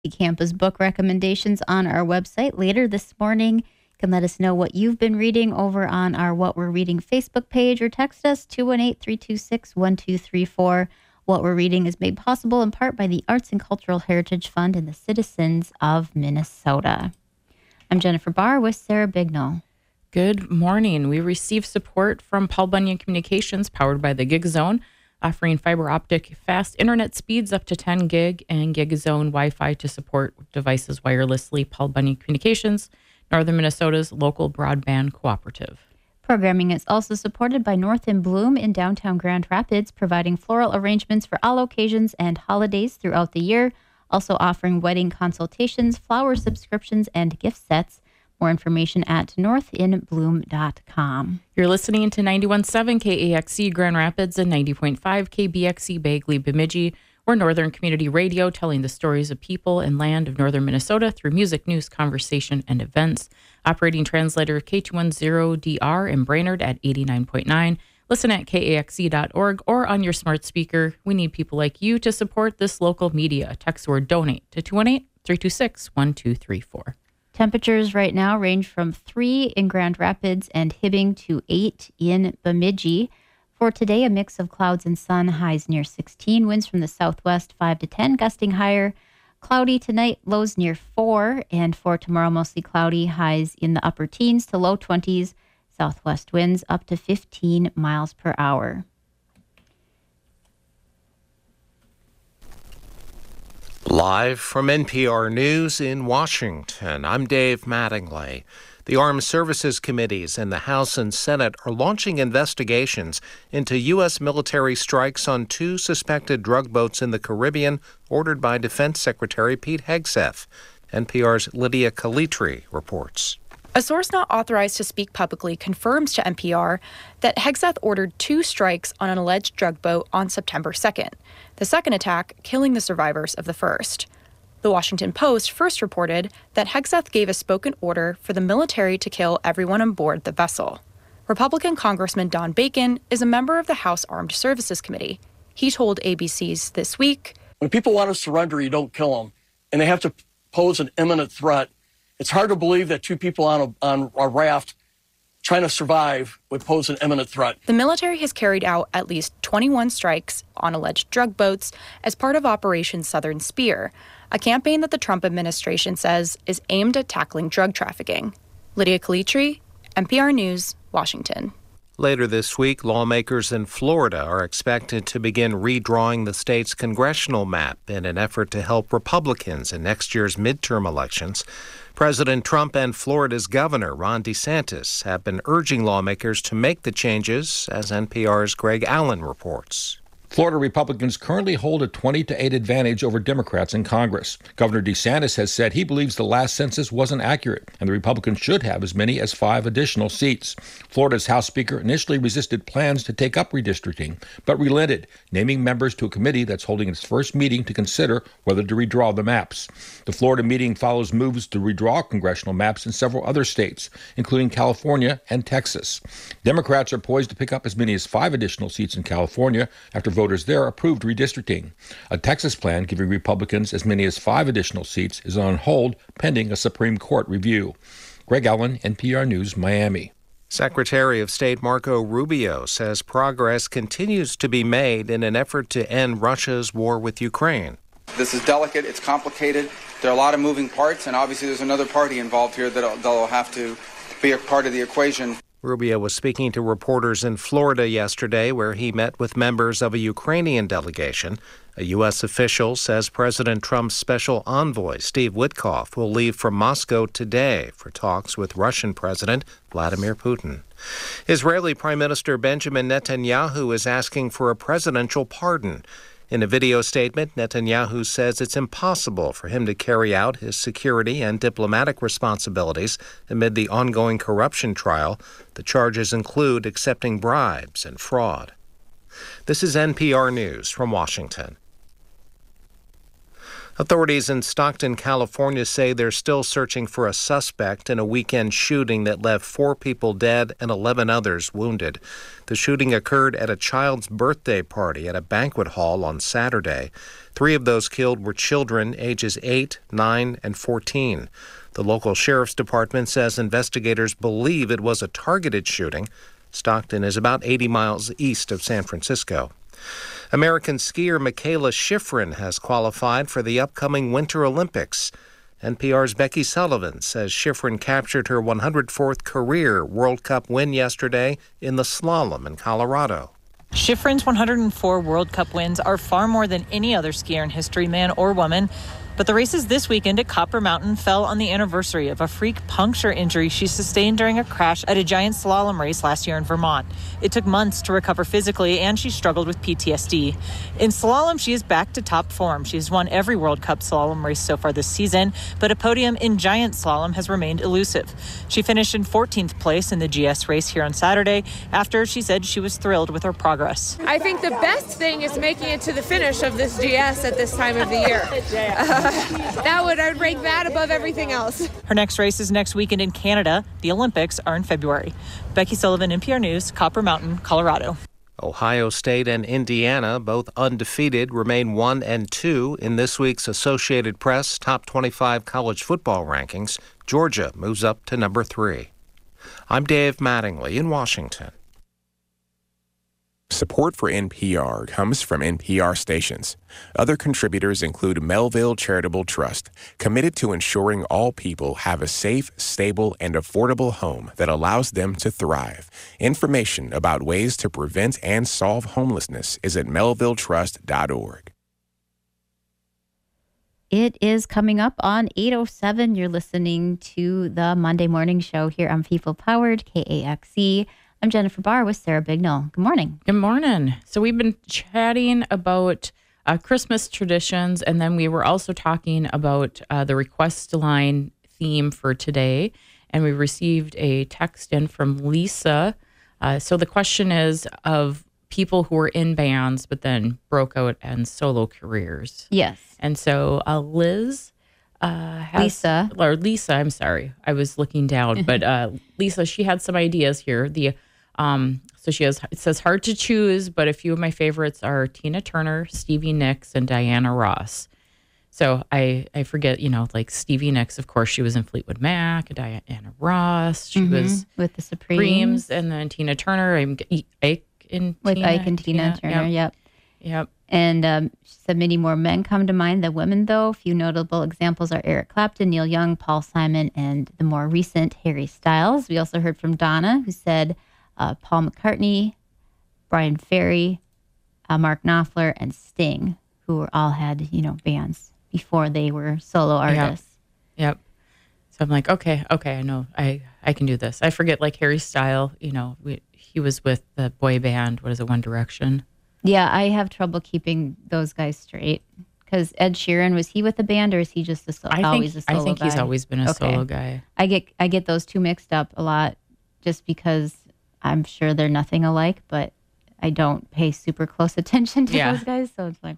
The campus book recommendations on our website later this morning. You can let us know what you've been reading over on our What We're Reading Facebook page or text us 218-326-1234. What We're Reading is made possible in part by the Arts and Cultural Heritage Fund and the citizens of Minnesota. I'm Jennifer Barr with Sarah Bignall. Good morning. We received support from Paul Bunyan Communications, powered by the Gig Zone, offering fiber optic fast internet speeds up to 10 gig and Gig Zone Wi-Fi to support devices wirelessly. Paul Bunyan Communications, Northern Minnesota's local broadband cooperative. Programming is also supported by North and Bloom in downtown Grand Rapids, providing floral arrangements for all occasions and holidays throughout the year, also offering wedding consultations, flower subscriptions, and gift sets. More information at northinbloom.com. You're listening to 91.7 KAXE Grand Rapids and 90.5 KBXE Bagley Bemidji. We're Northern Community Radio, telling the stories of people and land of Northern Minnesota through music, news, conversation, and events. Operating translator K210DR in Brainerd at 89.9. Listen at KAXE.org or on your smart speaker. We need people like you to support this local media. Text word donate to 218-326-1234. Temperatures right now range from 3 in Grand Rapids and Hibbing to 8 in Bemidji. For today, a mix of clouds and sun, highs near 16, winds from the southwest 5 to 10, gusting higher. Cloudy tonight, lows near 4, and for tomorrow, mostly cloudy, highs in the upper teens to low 20s, southwest winds up to 15 miles per hour. Live from NPR News in Washington, I'm Dave Mattingly. The Armed Services Committees in the House and Senate are launching investigations into U.S. military strikes on 2 suspected drug boats in the Caribbean ordered by Defense Secretary Pete Hegseth. NPR's Lydia Calitri reports. A source not authorized to speak publicly confirms to NPR that Hegseth ordered 2 strikes on an alleged drug boat on September 2nd, the second attack killing the survivors of the first. The Washington Post first reported that Hegseth gave a spoken order for the military to kill everyone on board the vessel. Republican Congressman Don Bacon is a member of the House Armed Services Committee. He told ABC's This Week, "When people want to surrender, you don't kill them, and they have to pose an imminent threat. It's hard to believe that 2 people on a raft trying to survive would pose an imminent threat." The military has carried out at least 21 strikes on alleged drug boats as part of Operation Southern Spear, a campaign that the Trump administration says is aimed at tackling drug trafficking. Lydia Calitri, NPR News, Washington. Later this week, lawmakers in Florida are expected to begin redrawing the state's congressional map in an effort to help Republicans in next year's midterm elections. President Trump and Florida's Governor Ron DeSantis have been urging lawmakers to make the changes, as NPR's Greg Allen reports. Florida Republicans currently hold a 20-8 advantage over Democrats in Congress. Governor DeSantis has said he believes the last census wasn't accurate, and the Republicans should have as many as 5 additional seats. Florida's House Speaker initially resisted plans to take up redistricting, but relented, naming members to a committee that's holding its first meeting to consider whether to redraw the maps. The Florida meeting follows moves to redraw congressional maps in several other states, including California and Texas. Democrats are poised to pick up as many as 5 additional seats in California after voters there approved redistricting. A Texas plan giving Republicans as many as 5 additional seats is on hold pending a Supreme Court review. Greg Allen, NPR News, Miami. Secretary of State Marco Rubio says progress continues to be made in an effort to end Russia's war with Ukraine. This is delicate, it's complicated, there are a lot of moving parts, and obviously there's another party involved here that'll have to be a part of the equation. Rubio was speaking to reporters in Florida yesterday, where he met with members of a Ukrainian delegation. A U.S. official says President Trump's special envoy, Steve Witkoff, will leave for Moscow today for talks with Russian President Vladimir Putin. Israeli Prime Minister Benjamin Netanyahu is asking for a presidential pardon. In a video statement, Netanyahu says it's impossible for him to carry out his security and diplomatic responsibilities amid the ongoing corruption trial. The charges include accepting bribes and fraud. This is NPR News from Washington. Authorities in Stockton, California say they're still searching for a suspect in a weekend shooting that left 4 people dead and 11 others wounded. The shooting occurred at a child's birthday party at a banquet hall on Saturday. 3 of those killed were children ages 8, 9, and 14. The local sheriff's department says investigators believe it was a targeted shooting. Stockton is about 80 miles east of San Francisco. American skier Mikaela Shiffrin has qualified for the upcoming Winter Olympics. NPR's Becky Sullivan says Shiffrin captured her 104th career World Cup win yesterday in the slalom in Colorado. Shiffrin's 104 World Cup wins are far more than any other skier in history, man or woman. But the races this weekend at Copper Mountain fell on the anniversary of a freak puncture injury she sustained during a crash at a giant slalom race last year in Vermont. It took months to recover physically, and she struggled with PTSD. In slalom, she is back to top form. She has won every World Cup slalom race so far this season, but a podium in giant slalom has remained elusive. She finished in 14th place in the GS race here on Saturday after she said she was thrilled with her progress. I think the best thing is making it to the finish of this GS at this time of the year. I would rank that above everything else. Her next race is next weekend in Canada. The Olympics are in February. Becky Sullivan, NPR News, Copper Mountain, Colorado. Ohio State and Indiana, both undefeated, remain 1 and 2 in this week's Associated Press Top 25 College Football Rankings. Georgia moves up to number 3. I'm Dave Mattingly in Washington. Support for NPR comes from NPR stations. Other contributors include Melville Charitable Trust, committed to ensuring all people have a safe, stable, and affordable home that allows them to thrive. Information about ways to prevent and solve homelessness is at melvilletrust.org. It is coming up on 8:07. You're listening to the Monday Morning Show here on People Powered, KAXE. I'm Jennifer Barr with Sarah Bignell. Good morning. Good morning. So we've been chatting about Christmas traditions, and then we were also talking about the request line theme for today, and we received a text in from Lisa. So the question is of people who were in bands but then broke out and solo careers. Yes. And so Lisa, I'm sorry, I was looking down, but Lisa, she had some ideas here. So she has, it says hard to choose, but a few of my favorites are Tina Turner, Stevie Nicks, and Diana Ross. So I forget, like Stevie Nicks, of course, she was in Fleetwood Mac. Diana Ross, she was with the Supremes. And then Tina Turner, Ike and Tina Turner, yep. And she said many more men come to mind than women, though. A few notable examples are Eric Clapton, Neil Young, Paul Simon, and the more recent Harry Styles. We also heard from Donna, who said Paul McCartney, Brian Ferry, Mark Knopfler, and Sting, who all had, bands before they were solo artists. Yep. So I'm like, okay, I know I can do this. I forget, like Harry Styles, he was with the boy band, what is it, One Direction? Yeah, I have trouble keeping those guys straight. Because Ed Sheeran, was he with the band, or is he just always a solo guy? I think he's always been a solo guy. I get those two mixed up a lot, just because I'm sure they're nothing alike, but I don't pay super close attention to those guys. So it's like,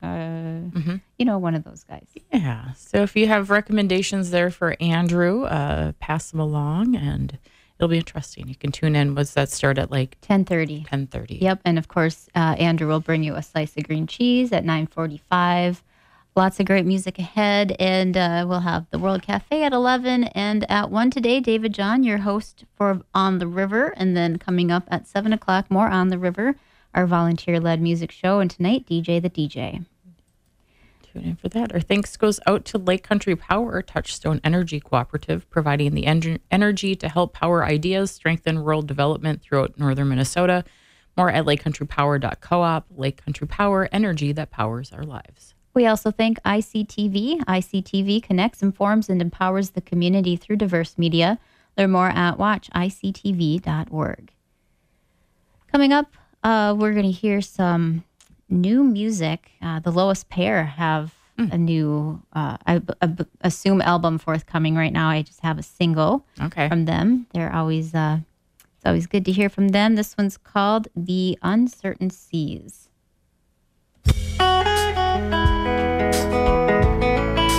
one of those guys. Yeah. So if you have recommendations there for Andrew, pass them along, and it'll be interesting. You can tune in. What's that start at, like 10:30? 10:30. Yep. And of course, Andrew will bring you a slice of green cheese at 9:45. Lots of great music ahead, and we'll have the World Cafe at 11. And at 1 today, David John, your host for On the River. And then coming up at 7 o'clock, more On the River, our volunteer-led music show. And tonight, DJ the DJ. Tune in for that. Our thanks goes out to Lake Country Power, Touchstone Energy Cooperative, providing the energy to help power ideas, strengthen rural development throughout northern Minnesota. More at lakecountrypower.coop. Lake Country Power, energy that powers our lives. We also thank ICTV. ICTV connects, informs, and empowers the community through diverse media. Learn more at watchictv.org. Coming up, we're going to hear some new music. The Lowest Pair have a new, I assume, album forthcoming right now. I just have a single from them. They're always, it's always good to hear from them. This one's called The Uncertain Seas.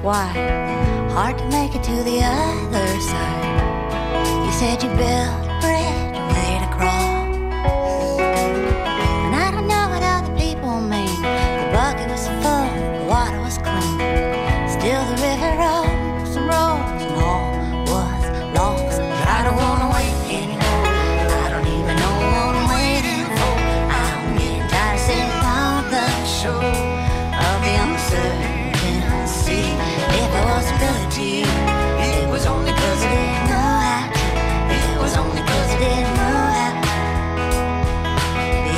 why. Hard to make it to the other side. You said you built a bridge, a way to cross. And I don't know what other people mean. The bucket was full, the water was clean. Still the river rose and rose and all was lost. But I don't wanna wait anymore. I don't even know what I'm waiting for. I'm getting tired of sitting on the shore of the uncertain sea. If I wasn't good to you, it was only 'cause I didn't know how to. It was only 'cause I didn't know how to be.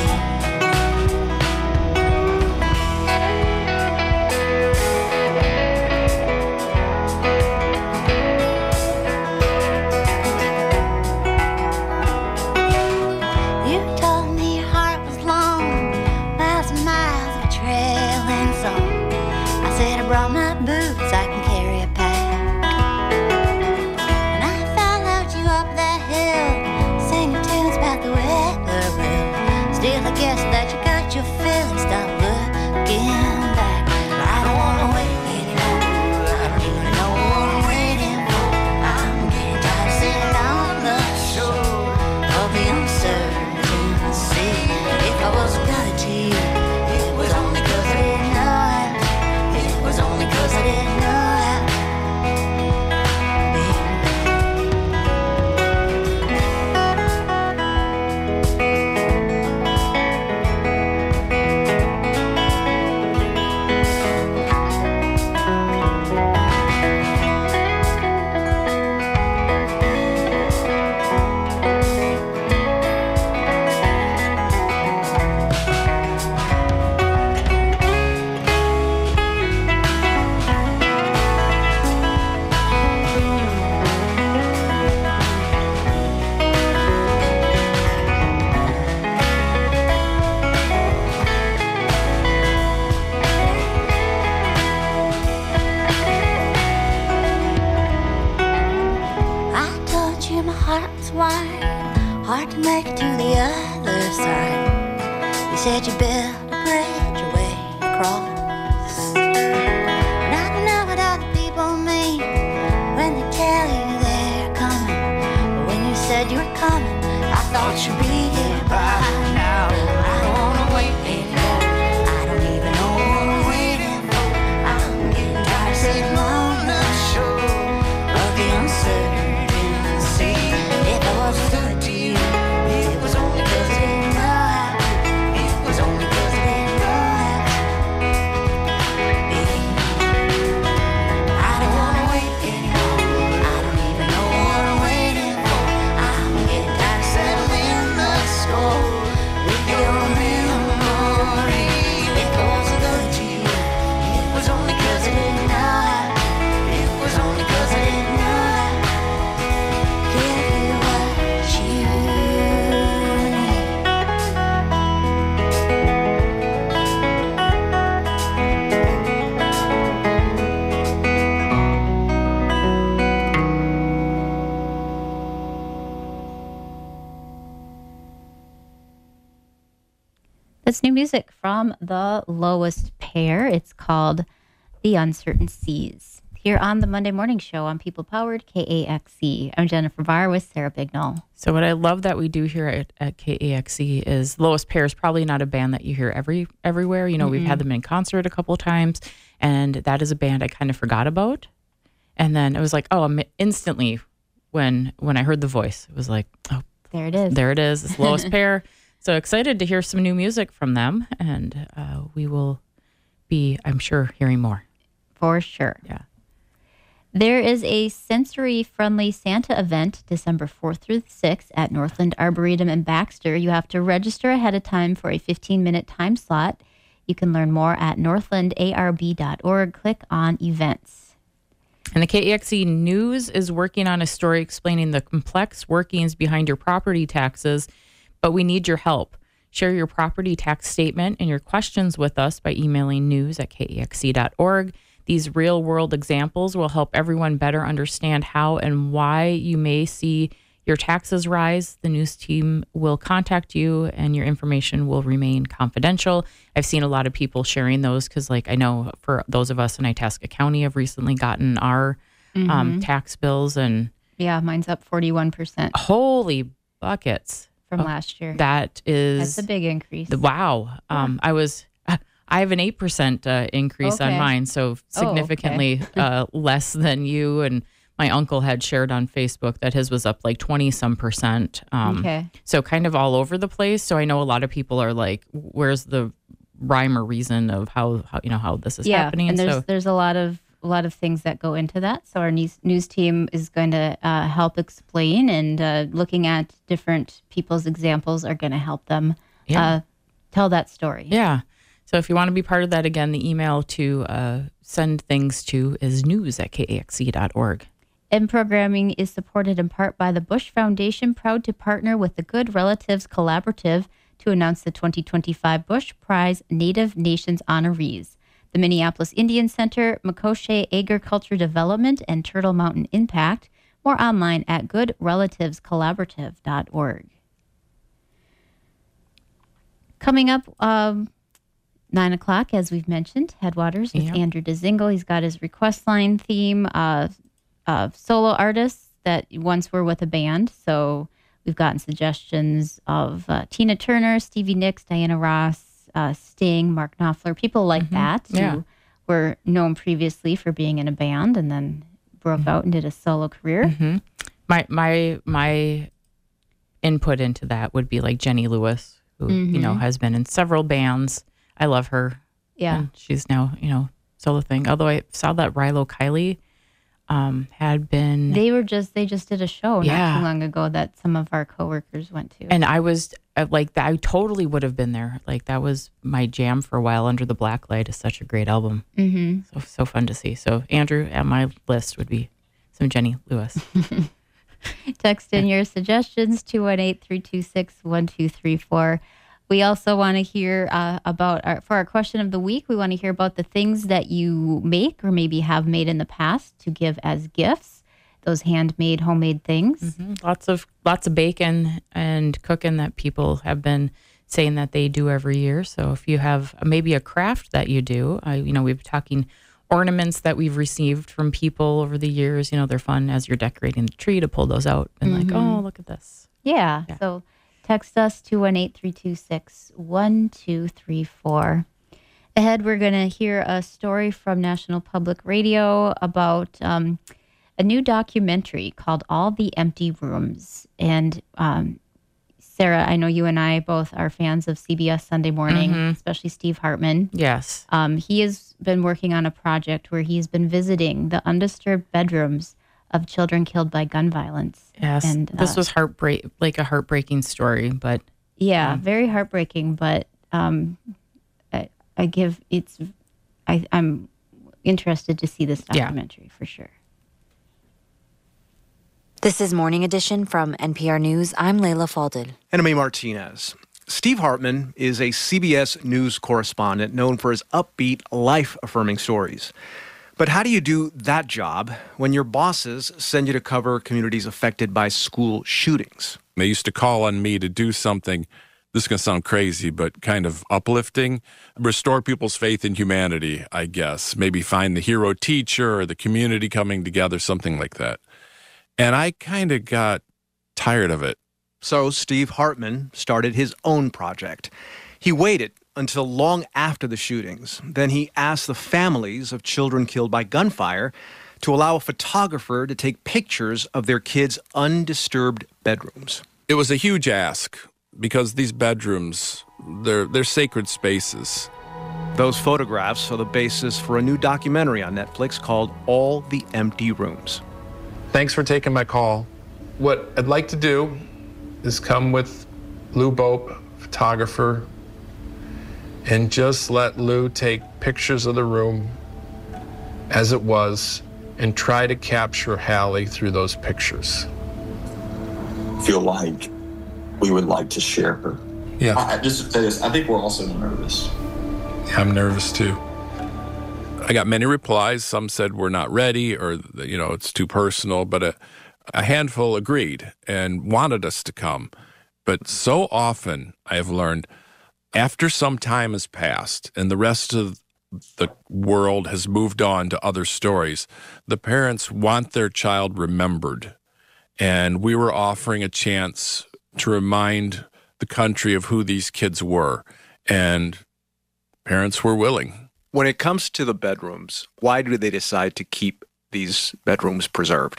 You told me your heart was long, miles and miles of trailing song. I said I brought my boots, I can carry a pack. And I followed you up that hill, singing tunes about the weather bill. Still, I guess that you got your feelings, stop looking back. I don't wanna wait anymore. I don't even know what I'm waiting for. I'm getting tired of sitting on the shore of the uncertain sea. If I was good to you, it was only 'cause I didn't know how. It was only 'cause I didn't know how to be. I told you my heart was wide, hard to make it to the other side. You said you built a bridge, a way across. And I don't know what other people mean when they tell you they're coming. But when you said you were coming, I thought you'd be here by now. I don't wanna wait anymore. I don't even know what I'm waiting for. I'm getting tired of sitting on the shore of the uncertain sea. If I was good to you, it was only 'cause I didn't know how. It was only 'cause I didn't know how to be. I don't wanna wait anymore. I don't even know what I'm waiting for. I'm getting tired of settling the score with your memory. If I wasn't good to you, it was only 'cause I didn't know how. It was only 'cause I didn't know how. Give you what you need. That's new music from the Lowest Pair. It's called The Uncertain Seas. Here on the Monday Morning Show on People Powered KAXE. I'm Jennifer Barr with Sarah Bignall. So what I love that we do here at KAXE is Lowest Pair is probably not a band that you hear everywhere. You know, we've had them in concert a couple of times, and that is a band I kind of forgot about. And then it was like, oh, instantly when I heard the voice, it was like, oh, There it is. there it is. It's Lowest Pair. So excited to hear some new music from them, and we will be, I'm sure, hearing more. For sure. Yeah. There is a sensory-friendly Santa event December 4th through 6th at Northland Arboretum in Baxter. You have to register ahead of time for a 15-minute time slot. You can learn more at northlandarb.org. Click on events. And the KAXE News is working on a story explaining the complex workings behind your property taxes, but we need your help. Share your property tax statement and your questions with us by emailing news@kaxe.org. These real-world examples will help everyone better understand how and why you may see your taxes rise, the news team will contact you and your information will remain confidential. I've seen a lot of people sharing those because, like, I know for those of us in Itasca County have recently gotten our tax bills, and yeah, mine's up 41%. Holy buckets. From last year. That's a big increase. Wow. I have an 8% increase on mine, so significantly less than you. And my uncle had shared on Facebook that his was up like 20-some%. So kind of all over the place. So I know a lot of people are like, where's the rhyme or reason of how this is happening? And there's a lot of things that go into that. So our news team is going to help explain, and looking at different people's examples are going to help them tell that story. Yeah. So if you want to be part of that, again, the email to send things to is news@kaxc.org. And programming is supported in part by the Bush Foundation, proud to partner with the Good Relatives Collaborative to announce the 2025 Bush Prize Native Nations honorees. The Minneapolis Indian Center, Makoche Agriculture Development, and Turtle Mountain Impact. More online at goodrelativescollaborative.org. Coming up, 9 o'clock, as we've mentioned, Headwaters with Andrew Dzingel. He's got his request line theme of solo artists that once were with a band. So we've gotten suggestions of Tina Turner, Stevie Nicks, Diana Ross, Sting, Mark Knopfler, people like that who were known previously for being in a band and then broke out and did a solo career. My input into that would be like Jenny Lewis, who has been in several bands. I love her. Yeah, and she's now solo thing. Although I saw that Rilo Kiley had been. They just did a show not too long ago that some of our coworkers went to. And I was like, I totally would have been there. Like, that was my jam for a while. Under the Black Light is such a great album. So fun to see. So Andrew, at my list would be some Jenny Lewis. Text in your suggestions, 218-326-1234. We also want to hear for our question of the week, we want to hear about the things that you make or maybe have made in the past to give as gifts, those handmade, homemade things. Lots of bacon and cooking that people have been saying that they do every year. So if you have maybe a craft that you do, we've been talking ornaments that we've received from people over the years. They're fun as you're decorating the tree to pull those out and like, oh, look at this. Yeah. So text us 218-326-1234. Ahead, we're going to hear a story from National Public Radio about a new documentary called All the Empty Rooms. And Sarah, I know you and I both are fans of CBS Sunday Morning, especially Steve Hartman. Yes. He has been working on a project where he's been visiting the undisturbed bedrooms of children killed by gun violence. Yes, and this was a heartbreaking story, but very heartbreaking. But I'm interested to see this documentary for sure. This is Morning Edition from NPR News. I'm Layla Falded. And I'm A. Martinez. Steve Hartman is a CBS News correspondent known for his upbeat, life-affirming stories. But how do you do that job when your bosses send you to cover communities affected by school shootings? They used to call on me to do something, this is going to sound crazy, but kind of uplifting, restore people's faith in humanity, I guess. Maybe find the hero teacher or the community coming together, something like that. And I kind of got tired of it. So Steve Hartman started his own project. He waited until long after the shootings. Then he asked the families of children killed by gunfire to allow a photographer to take pictures of their kids' undisturbed bedrooms. It was a huge ask because these bedrooms, they're sacred spaces. Those photographs are the basis for a new documentary on Netflix called All the Empty Rooms. Thanks for taking my call. What I'd like to do is come with Lou Bope, photographer, and just let Lou take pictures of the room as it was and try to capture Hallie through those pictures. Feel like we would like to share her. Yeah. Just to say this, I think we're also nervous. Yeah, I'm nervous too. I got many replies. Some said we're not ready or, it's too personal. But A handful agreed and wanted us to come. But so often I have learned after some time has passed and the rest of the world has moved on to other stories, the parents want their child remembered. And we were offering a chance to remind the country of who these kids were. And parents were willing. When it comes to the bedrooms, why do they decide to keep these bedrooms preserved?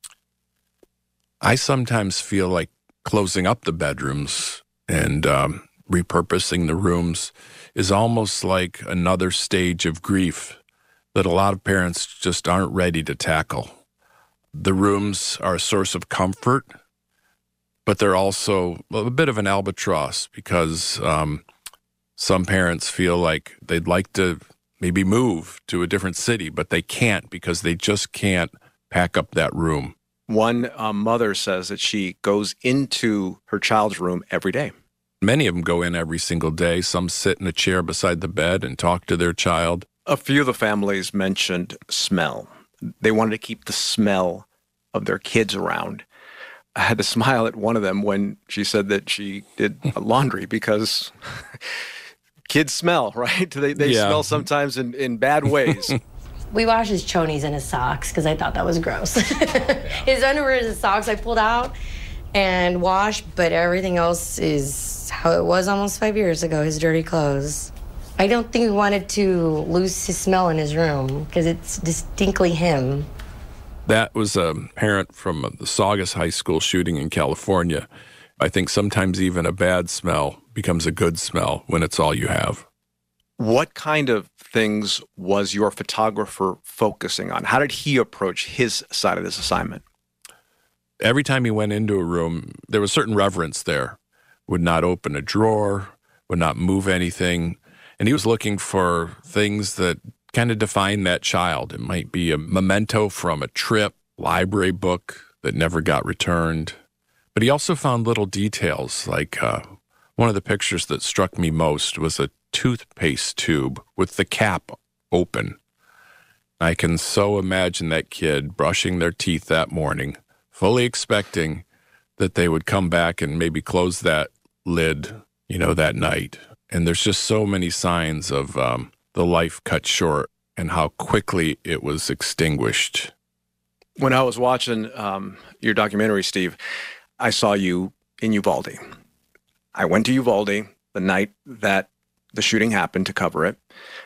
I sometimes feel like closing up the bedrooms and repurposing the rooms is almost like another stage of grief that a lot of parents just aren't ready to tackle. The rooms are a source of comfort, but they're also a bit of an albatross because some parents feel like they'd like to maybe move to a different city, but they can't because they just can't pack up that room. One mother says that she goes into her child's room every day. Many of them go in every single day. Some sit in a chair beside the bed and talk to their child. A few of the families mentioned smell. They wanted to keep the smell of their kids around. I had to smile at one of them when she said that she did laundry because kids smell, right? They smell sometimes in bad ways. We wash his chonies and his socks because I thought that was gross. His underwear and his socks I pulled out and washed, but everything else is how it was almost 5 years ago, his dirty clothes. I don't think we wanted to lose his smell in his room because it's distinctly him. That was a parent from the Saugus High School shooting in California. I think sometimes even a bad smell becomes a good smell when it's all you have. What kind of things was your photographer focusing on? How did he approach his side of this assignment? Every time he went into a room, there was certain reverence there. Would not open a drawer, would not move anything. And he was looking for things that kind of define that child. It might be a memento from a trip, library book that never got returned. But he also found little details, like one of the pictures that struck me most was a toothpaste tube with the cap open. I can so imagine that kid brushing their teeth that morning, fully expecting that they would come back and maybe close that lid, that night. And there's just so many signs of the life cut short and how quickly it was extinguished. When I was watching your documentary, Steve, I saw you in Uvalde. I went to Uvalde the night that the shooting happened to cover it.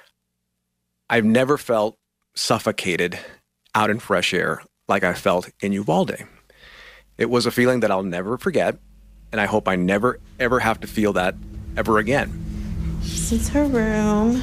I've never felt suffocated out in fresh air like I felt in Uvalde. It was a feeling that I'll never forget, and I hope I never, ever have to feel that ever again. This is her room.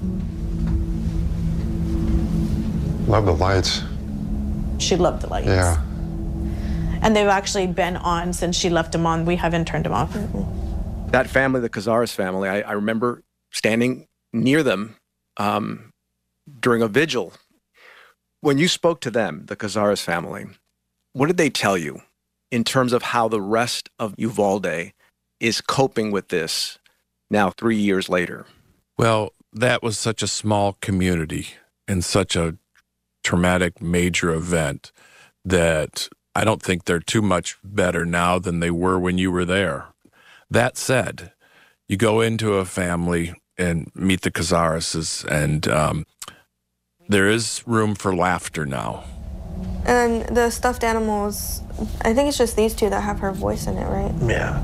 Love the lights. She loved the lights. Yeah. And they've actually been on since she left them on. We haven't turned them off. That family, the Cazares family, I remember standing near them during a vigil. When you spoke to them, the Cazares family, what did they tell you in terms of how the rest of Uvalde is coping with this now 3 years later? Well, that was such a small community and such a traumatic major event that I don't think they're too much better now than they were when you were there. That said, you go into a family and meet the Cazares, and there is room for laughter now. And the stuffed animals, I think it's just these two that have her voice in it, right? Yeah.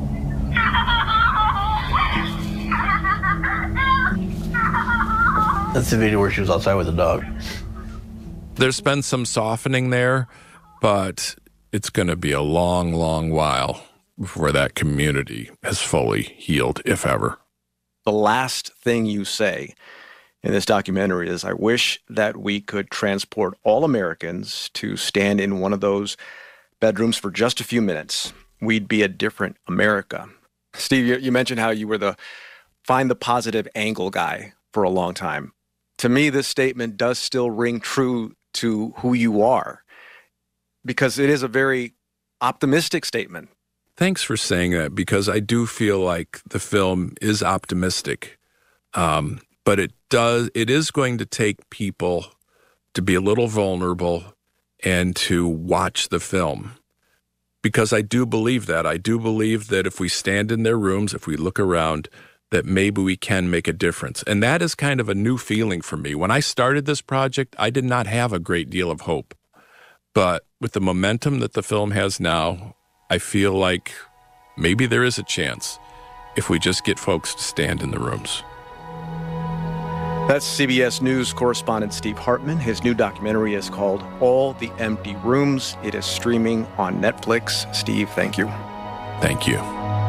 That's the video where she was outside with the dog. There's been some softening there, but it's going to be a long, long while before that community has fully healed, if ever. The last thing you say in this documentary is, I wish that we could transport all Americans to stand in one of those bedrooms for just a few minutes. We'd be a different America. Steve, you mentioned how you were the find the positive angle guy for a long time. To me, this statement does still ring true to who you are, because it is a very optimistic statement. Thanks for saying that, because I do feel like the film is optimistic. But it is going to take people to be a little vulnerable and to watch the film. Because I do believe that. I do believe that if we stand in their rooms, if we look around, that maybe we can make a difference. And that is kind of a new feeling for me. When I started this project, I did not have a great deal of hope. But with the momentum that the film has now, I feel like maybe there is a chance if we just get folks to stand in the rooms. That's CBS News correspondent Steve Hartman. His new documentary is called All the Empty Rooms. It is streaming on Netflix. Steve, thank you. Thank you.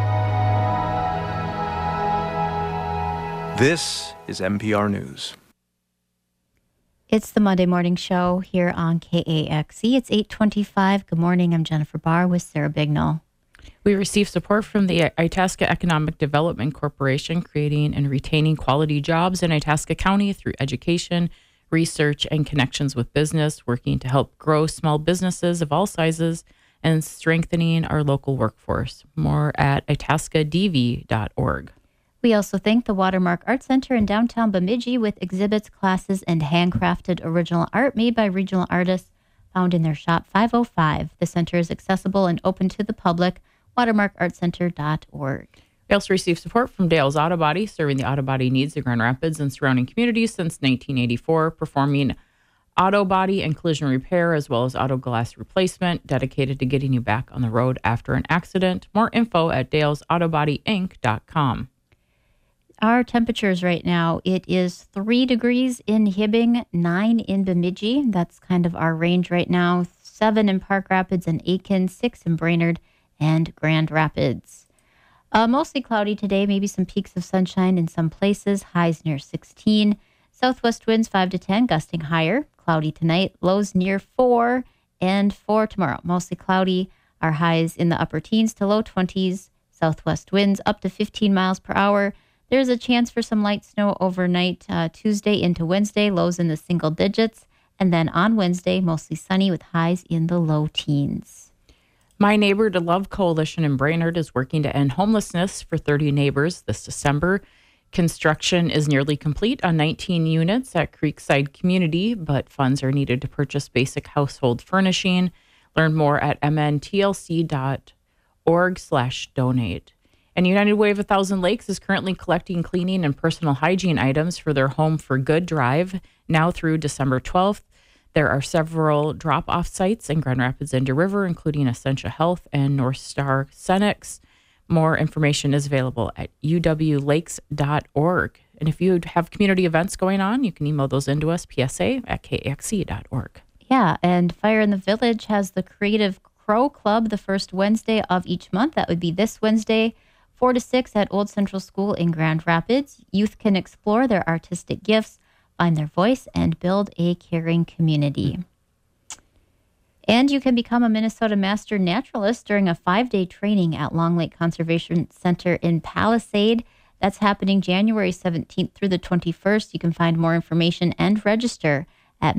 This is NPR News. It's the Monday Morning Show here on KAXE. It's 8:25. Good morning. I'm Jennifer Barr with Sarah Bignall. We receive support from the Itasca Economic Development Corporation, creating and retaining quality jobs in Itasca County through education, research, and connections with business, working to help grow small businesses of all sizes and strengthening our local workforce. More at itascadv.org. We also thank the Watermark Art Center in downtown Bemidji with exhibits, classes, and handcrafted original art made by regional artists found in their shop 505. The center is accessible and open to the public. WatermarkArtCenter.org. We also receive support from Dale's Auto Body, serving the auto body needs of Grand Rapids and surrounding communities since 1984, performing auto body and collision repair as well as auto glass replacement, dedicated to getting you back on the road after an accident. More info at dalesautobodyinc.com. Our temperatures right now, it is 3 degrees in Hibbing, 9 in Bemidji. That's kind of our range right now. 7 in Park Rapids and Aiken, 6 in Brainerd and Grand Rapids. Mostly cloudy today, maybe some peaks of sunshine in some places, highs near 16. Southwest winds 5 to 10, gusting higher. Cloudy tonight, lows near 4 and 4 tomorrow. Mostly cloudy, our highs in the upper teens to low 20s. Southwest winds up to 15 miles per hour. There's a chance for some light snow overnight Tuesday into Wednesday, lows in the single digits. And then on Wednesday, mostly sunny with highs in the low teens. My Neighbor to Love Coalition in Brainerd is working to end homelessness for 30 neighbors this December. Construction is nearly complete on 19 units at Creekside Community, but funds are needed to purchase basic household furnishing. Learn more at mntlc.org/donate. And United Way of 1,000 Lakes is currently collecting cleaning and personal hygiene items for their Home for Good drive now through December 12th. There are several drop-off sites in Grand Rapids and Deer River, including Essentia Health and North Star Cenex. More information is available at uwlakes.org. And if you have community events going on, you can email those into us, psa@kaxe.org. Yeah, and Fire in the Village has the Creative Crow Club the first Wednesday of each month. That would be this Wednesday, 4 to 6 at Old Central School in Grand Rapids. Youth can explore their artistic gifts, find their voice, and build a caring community. And you can become a Minnesota Master Naturalist during a 5-day training at Long Lake Conservation Center in Palisade. That's happening January 17th through the 21st. You can find more information and register at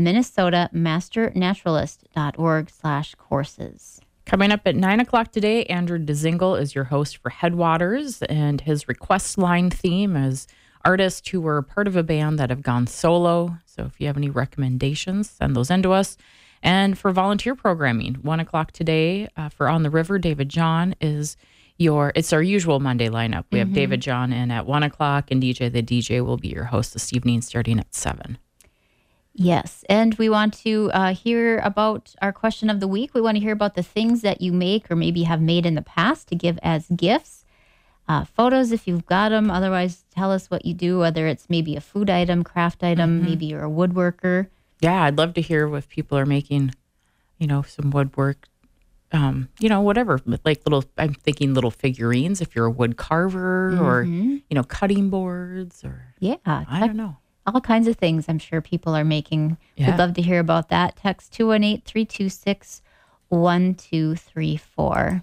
minnesotamasternaturalist.org/courses. Coming up at 9 o'clock today, Andrew DeZingle is your host for Headwaters, and his request line theme is artists who were part of a band that have gone solo. So if you have any recommendations, send those in to us. And for volunteer programming, 1 o'clock today for On the River, David John is it's our usual Monday lineup. We have David John in at 1 o'clock, and DJ the DJ will be your host this evening starting at 7. Yes, and we want to hear about our question of the week. We want to hear about the things that you make or maybe have made in the past to give as gifts. Photos if you've got them. Otherwise, tell us what you do, whether it's maybe a food item, craft item, maybe you're a woodworker. Yeah, I'd love to hear if people are making, some woodwork, whatever, like I'm thinking little figurines if you're a wood carver or, cutting boards or, I don't know. All kinds of things I'm sure people are making. Yeah. We'd love to hear about that. Text 218-326-1234.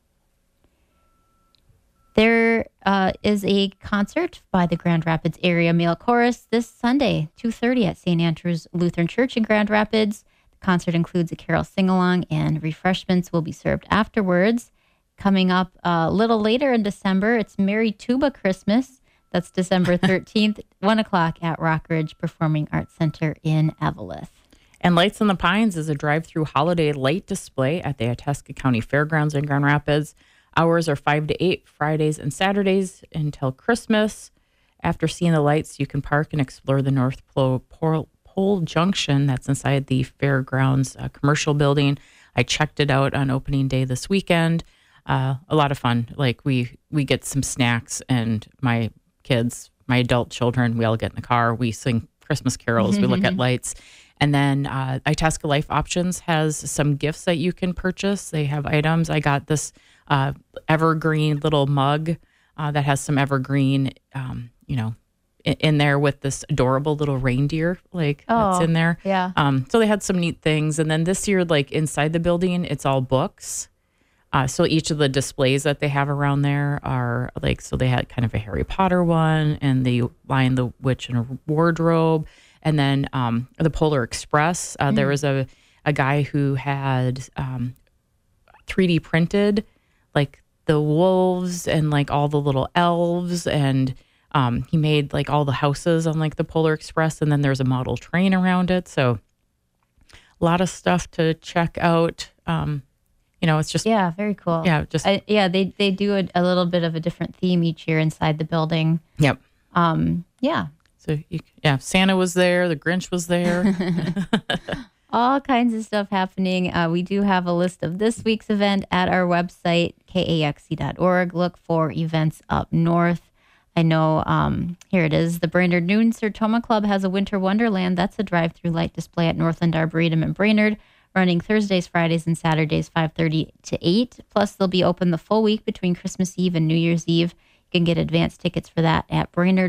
There is a concert by the Grand Rapids Area Male Chorus this Sunday, 2:30 at St. Andrew's Lutheran Church in Grand Rapids. The concert includes a carol sing-along and refreshments will be served afterwards. Coming up a little later in December, it's Merry Tuba Christmas. That's December 13th, 1 o'clock at Rockridge Performing Arts Center in Eveleth. And Lights in the Pines is a drive-through holiday light display at the Itasca County Fairgrounds in Grand Rapids. Hours are 5 to 8, Fridays and Saturdays until Christmas. After seeing the lights, you can park and explore the North Pole Junction that's inside the Fairgrounds commercial building. I checked it out on opening day this weekend. A lot of fun. Like we get some snacks, and my kids, my adult children, we all get in the car. We sing Christmas carols. We look at lights. And then Itasca Life Options has some gifts that you can purchase. They have items. I got this evergreen little mug that has some evergreen, in there with this adorable little reindeer, that's in there. Yeah. So they had some neat things. And then this year, inside the building, it's all books. So each of the displays that they have around there are so they had kind of a Harry Potter one, and the Lion, the Witch, and a Wardrobe. And then the Polar Express, there was a guy who had 3D printed the wolves and all the little elves, and he made all the houses on the Polar Express, and then there's a model train around it. So a lot of stuff to check out. It's just very cool. Yeah, they do a little bit of a different theme each year inside the building. Yep. So Santa was there, the Grinch was there. All kinds of stuff happening. We do have a list of this week's event at our website, kaxc.org. Look for events up north. I know, here it is. The Brainerd Noon Sertoma Club has a Winter Wonderland. That's a drive-through light display at Northland Arboretum in Brainerd, running Thursdays, Fridays, and Saturdays, 5:30 to 8. Plus, they'll be open the full week between Christmas Eve and New Year's Eve. You can get advance tickets for that at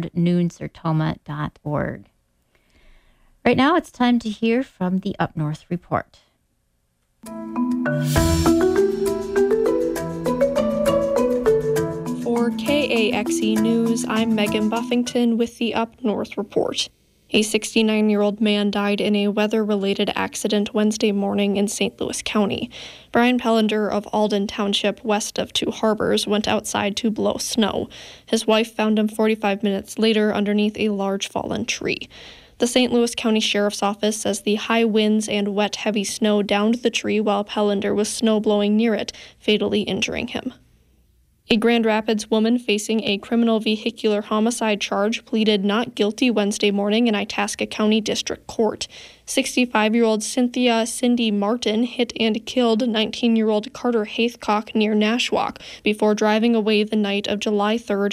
brainerdnoonsertoma.org. Right now, it's time to hear from the Up North Report. For KAXE News, I'm Megan Buffington with the Up North Report. A 69-year-old man died in a weather-related accident Wednesday morning in St. Louis County. Brian Pellender of Alden Township, west of Two Harbors, went outside to blow snow. His wife found him 45 minutes later underneath a large fallen tree. The St. Louis County Sheriff's Office says the high winds and wet, heavy snow downed the tree while Pellender was snowblowing near it, fatally injuring him. A Grand Rapids woman facing a criminal vehicular homicide charge pleaded not guilty Wednesday morning in Itasca County District Court. 65-year-old Cynthia Cindy Martin hit and killed 19-year-old Carter Haithcock near Nashwauk before driving away the night of July 3,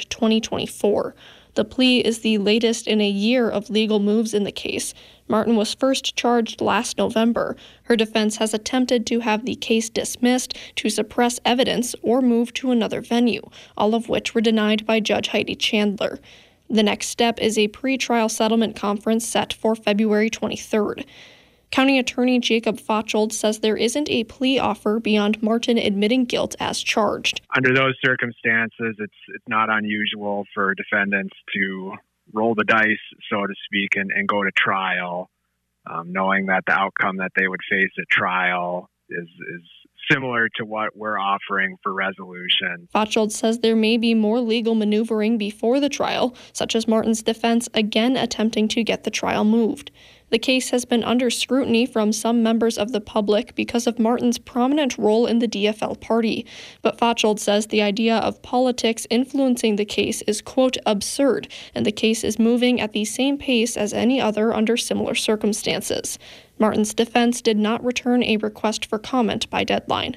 2024. The plea is the latest in a year of legal moves in the case. Martin was first charged last November. Her defense has attempted to have the case dismissed, to suppress evidence, or move to another venue, all of which were denied by Judge Heidi Chandler. The next step is a pretrial settlement conference set for February 23rd. County Attorney Jacob Fotchold says there isn't a plea offer beyond Martin admitting guilt as charged. Under those circumstances, it's not unusual for defendants to roll the dice, so to speak, and go to trial, knowing that the outcome that they would face at trial is similar to what we're offering for resolution. Fotchold says there may be more legal maneuvering before the trial, such as Martin's defense again attempting to get the trial moved. The case has been under scrutiny from some members of the public because of Martin's prominent role in the DFL party. But Fotchold says the idea of politics influencing the case is, quote, absurd, and the case is moving at the same pace as any other under similar circumstances. Martin's defense did not return a request for comment by deadline.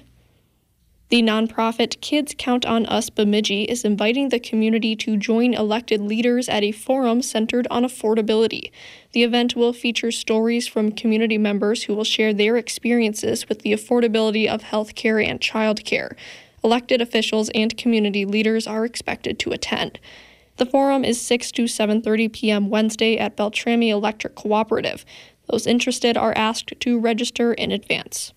The nonprofit Kids Count on Us Bemidji is inviting the community to join elected leaders at a forum centered on affordability. The event will feature stories from community members who will share their experiences with the affordability of health care and child care. Elected officials and community leaders are expected to attend. The forum is 6 to 7:30 p.m. Wednesday at Beltrami Electric Cooperative. Those interested are asked to register in advance.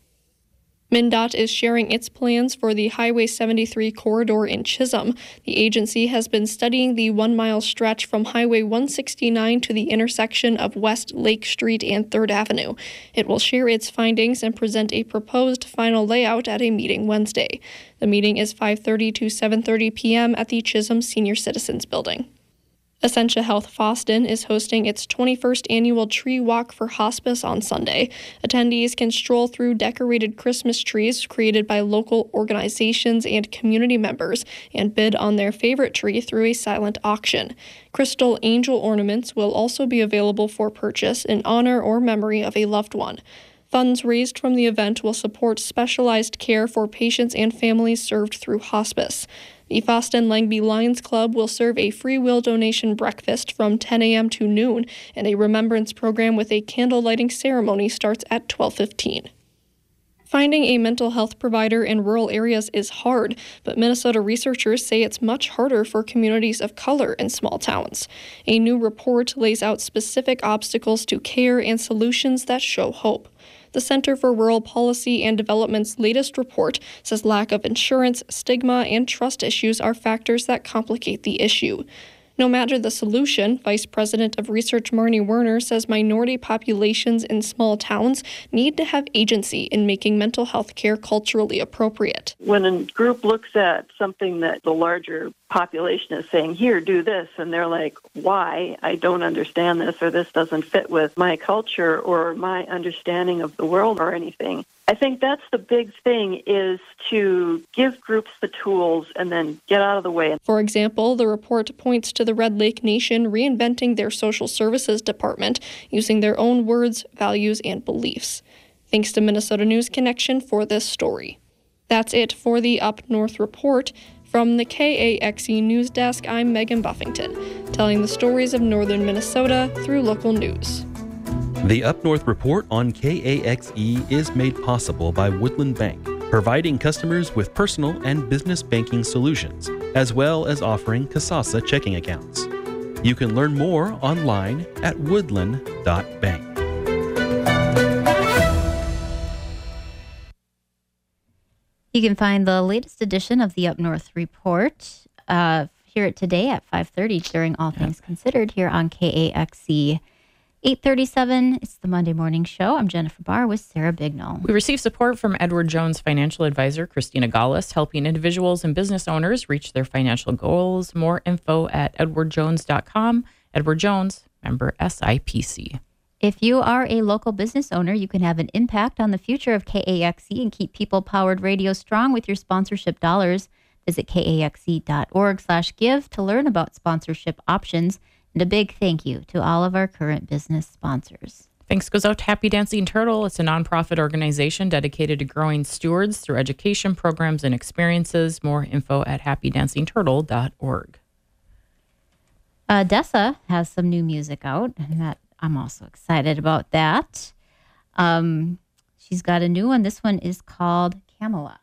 MnDOT is sharing its plans for the Highway 73 corridor in Chisholm. The agency has been studying the 1-mile stretch from Highway 169 to the intersection of West Lake Street and 3rd Avenue. It will share its findings and present a proposed final layout at a meeting Wednesday. The meeting is 5:30 to 7:30 p.m. at the Chisholm Senior Citizens Building. Essentia Health Foston is hosting its 21st annual Tree Walk for Hospice on Sunday. Attendees can stroll through decorated Christmas trees created by local organizations and community members and bid on their favorite tree through a silent auction. Crystal angel ornaments will also be available for purchase in honor or memory of a loved one. Funds raised from the event will support specialized care for patients and families served through hospice. The Foston Langby Lions Club will serve a free will donation breakfast from 10 a.m. to noon, and a remembrance program with a candle lighting ceremony starts at 12:15. Finding a mental health provider in rural areas is hard, but Minnesota researchers say it's much harder for communities of color in small towns. A new report lays out specific obstacles to care and solutions that show hope. The Center for Rural Policy and Development's latest report says lack of insurance, stigma, and trust issues are factors that complicate the issue. No matter the solution, Vice President of Research Marnie Werner says minority populations in small towns need to have agency in making mental health care culturally appropriate. When a group looks at something that the larger population is saying, here, do this, and they're like, why? I don't understand this, or this doesn't fit with my culture or my understanding of the world or anything. I think that's the big thing, is to give groups the tools and then get out of the way. For example, the report points to the Red Lake Nation reinventing their social services department using their own words, values, and beliefs. Thanks to Minnesota News Connection for this story. That's it for the Up North Report. From the KAXE News Desk, I'm Megan Buffington, telling the stories of northern Minnesota through local news. The Up North Report on KAXE is made possible by Woodland Bank, providing customers with personal and business banking solutions, as well as offering Kasasa checking accounts. You can learn more online at woodland.bank. You can find the latest edition of the Up North Report here today at 5:30 during All Things Considered here on KAXE. 8:37, it's the Monday Morning Show. I'm Jennifer Barr with Sarah Bignall. We receive support from Edward Jones financial advisor Christina Gallus, helping individuals and business owners reach their financial goals. More info at edwardjones.com. Edward Jones, member SIPC. If you are a local business owner, you can have an impact on the future of KAXE and keep people-powered radio strong with your sponsorship dollars. Visit kaxe.org/give to learn about sponsorship options. And a big thank you to all of our current business sponsors. Thanks goes out to Happy Dancing Turtle. It's a nonprofit organization dedicated to growing stewards through education programs and experiences. More info at happydancingturtle.org. Dessa has some new music out, and that I'm also excited about that. She's got a new one. This one is called Camelot.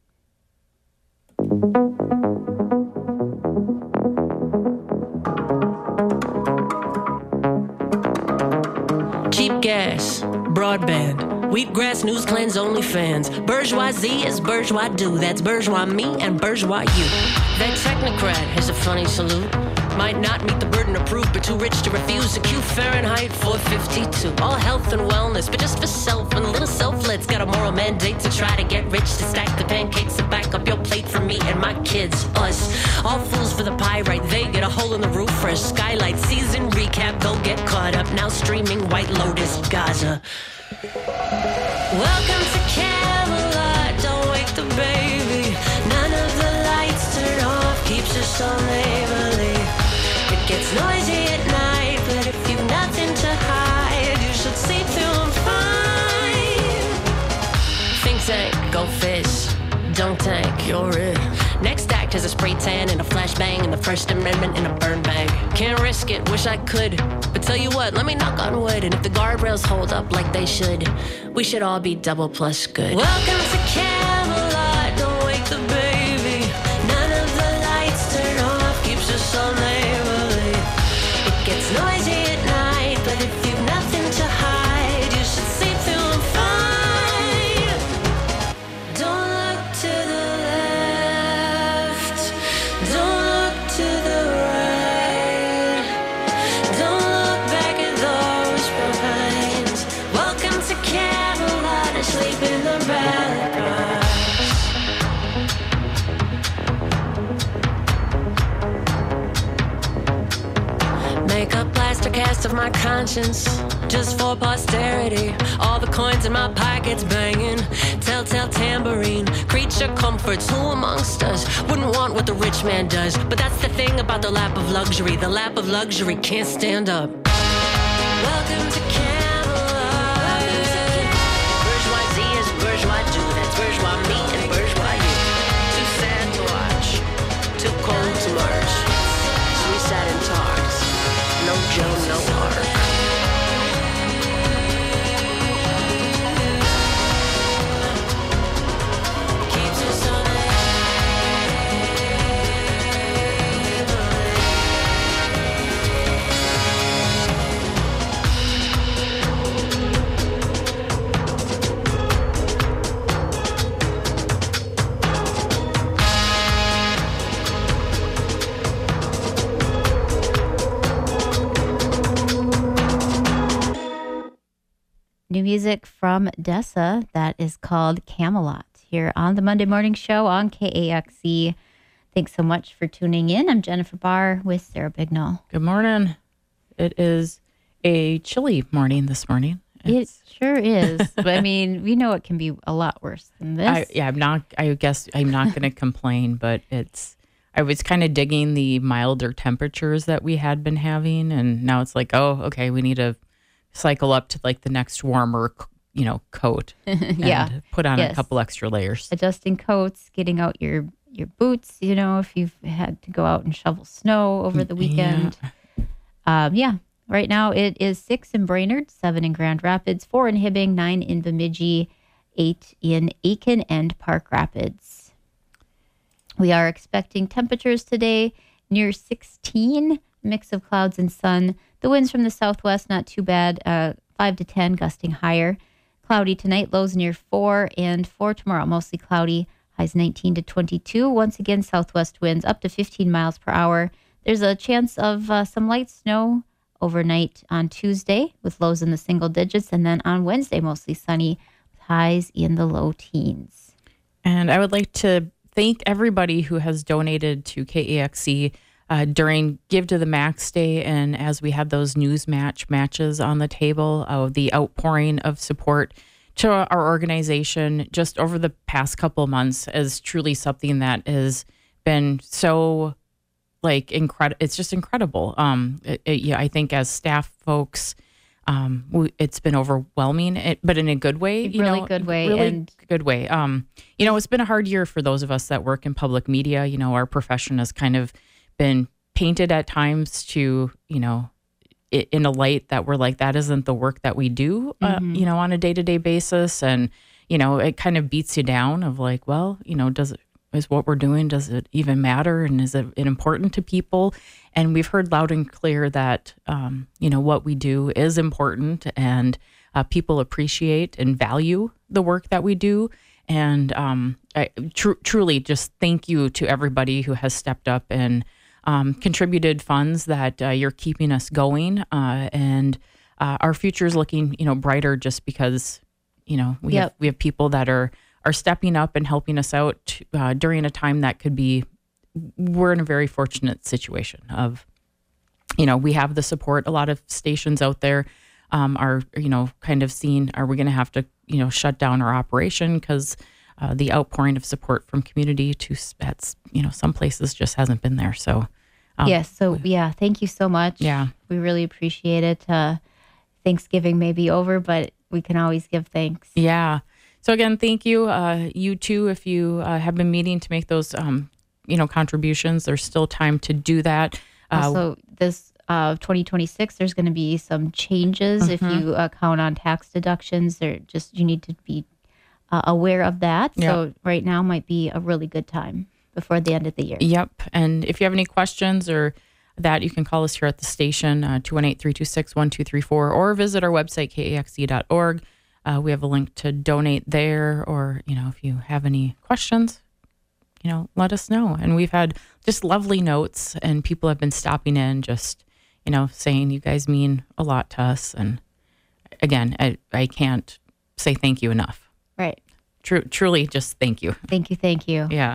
Cheap gas, broadband, wheatgrass, news cleanse, OnlyFans. Bourgeoisie is bourgeois do. That's bourgeois me and bourgeois you. That technocrat has a funny salute. Might not meet the burden of proof, but too rich to refuse. A Q Fahrenheit 452. All health and wellness, but just for self. And a little selflet's got a moral mandate to try to get rich, to stack the pancakes and back up your plate for me and my kids, us. All fools for the pie, right? They get a hole in the roof for a skylight. Season recap, go get caught up. Now streaming White Lotus, Gaza. Welcome to Camelot, don't wake the baby. None of the lights turn off, keeps us all neighborly. It gets noisy at night, but if you've nothing to hide, you should sleep through them fine. Think tank, go fish. Don't tank, you're it. Next act is a spray tan and a flashbang and the First Amendment in a burn bag. Can't risk it, wish I could. But tell you what, let me knock on wood. And if the guardrails hold up like they should, we should all be double plus good. Welcome to Camelot, don't wake the baby. None of the lights turn off, keeps us all neighborly. It gets noisy at night, but if you've nothing to hide, you should sleep through them fine. Don't look to the left, don't look to the right, don't look back at those behind. Welcome to Camelot, asleep in the background. test of my conscience, just for posterity. All the coins in my pockets banging, telltale tambourine. Creature comforts, who amongst us wouldn't want what the rich man does? But that's the thing about the lap of luxury. The lap of luxury can't stand up. Welcome to Camelot. Bourgeoisie is bourgeois do. That's bourgeois me and bourgeois you. Too sad to watch, too cold to march. So we sat and talked. No Joe, no Mark. Keeps us on New music from Dessa that is called Camelot here on the Monday Morning Show on KAXE. Thanks so much for tuning in. I'm Jennifer Barr with Sarah Bignall. Good morning. It is a chilly morning this morning. It sure is. But I mean, we know it can be a lot worse than this. I guess I'm not going to complain, but I was kind of digging the milder temperatures that we had been having. And now it's like, oh, okay, we need to cycle up to like the next warmer, coat. And put on a couple extra layers. Adjusting coats, getting out your boots, if you've had to go out and shovel snow over the weekend. Right now it is 6 in Brainerd, 7 in Grand Rapids, 4 in Hibbing, 9 in Bemidji, 8 in Aiken and Park Rapids. We are expecting temperatures today near 16, mix of clouds and sun. The winds from the southwest, not too bad, 5 to 10, gusting higher. Cloudy tonight, lows near 4, and for tomorrow, mostly cloudy, highs 19 to 22. Once again, southwest winds up to 15 miles per hour. There's a chance of some light snow overnight on Tuesday with lows in the single digits, and then on Wednesday, mostly sunny with highs in the low teens. And I would like to thank everybody who has donated to KAXE during Give to the Max Day, and as we had those news matches on the table, the outpouring of support to our organization just over the past couple of months is truly something that has been so incredible. It's just incredible. I think as staff folks, it's been overwhelming, but in a good way. Really good way. It's been a hard year for those of us that work in public media. Our profession has kind of been painted at times to, in a light that we're like, that isn't the work that we do, on a day-to-day basis. And, it kind of beats you down of like, well, is what we're doing, does it even matter? And is it important to people? And we've heard loud and clear that, what we do is important, and people appreciate and value the work that we do. And I truly just thank you to everybody who has stepped up and contributed funds that you're keeping us going. And our future is looking, brighter just because, we have people that are stepping up and helping us out during a time that could be, we're in a very fortunate situation of, we have the support. A lot of stations out there are, kind of seeing, are we going to have to, shut down our operation because the outpouring of support from community to some places just hasn't been there. So, thank you so much. Yeah. We really appreciate it. Thanksgiving may be over, but we can always give thanks. Yeah. So again, thank you. You too, if you have been meeting to make those, contributions, there's still time to do that. Also, this 2026, there's going to be some changes if you count on tax deductions. You need to be aware of that. Yep. So right now might be a really good time before the end of the year. Yep. And if you have any questions or that, you can call us here at the station, 218-326-1234, or visit our website, kaxe.org. We have a link to donate there, or, if you have any questions, let us know. And we've had just lovely notes, and people have been stopping in just, saying you guys mean a lot to us. And again, I can't say thank you enough. Right. Truly just thank you. Thank you. Yeah.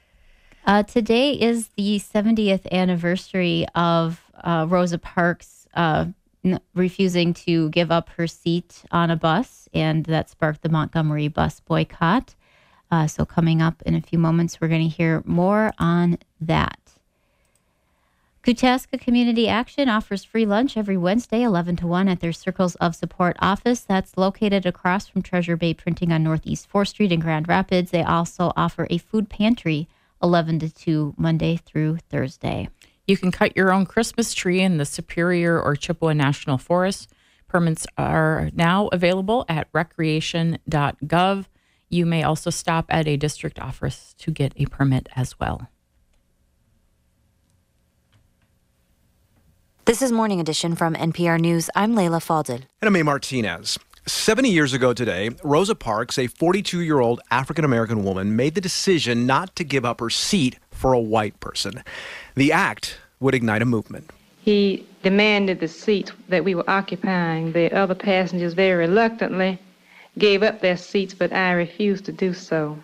Today is the 70th anniversary of Rosa Parks' refusing to give up her seat on a bus, and that sparked the Montgomery bus boycott. So coming up in a few moments, we're going to hear more on that. Kutaska Community Action offers free lunch every Wednesday, 11 to 1 at their Circles of Support office. That's located across from Treasure Bay Printing on Northeast 4th Street in Grand Rapids. They also offer a food pantry, 11 to 2, Monday through Thursday. You can cut your own Christmas tree in the Superior or Chippewa National Forest. Permits are now available at recreation.gov. You may also stop at a district office to get a permit as well. This is Morning Edition from NPR News. I'm Layla Fadel. And I'm A. Martinez. 70 years ago today, Rosa Parks, a 42-year-old African-American woman, made the decision not to give up her seat for a white person. The act would ignite a movement. He demanded the seats that we were occupying. The other passengers very reluctantly gave up their seats, but I refused to do so.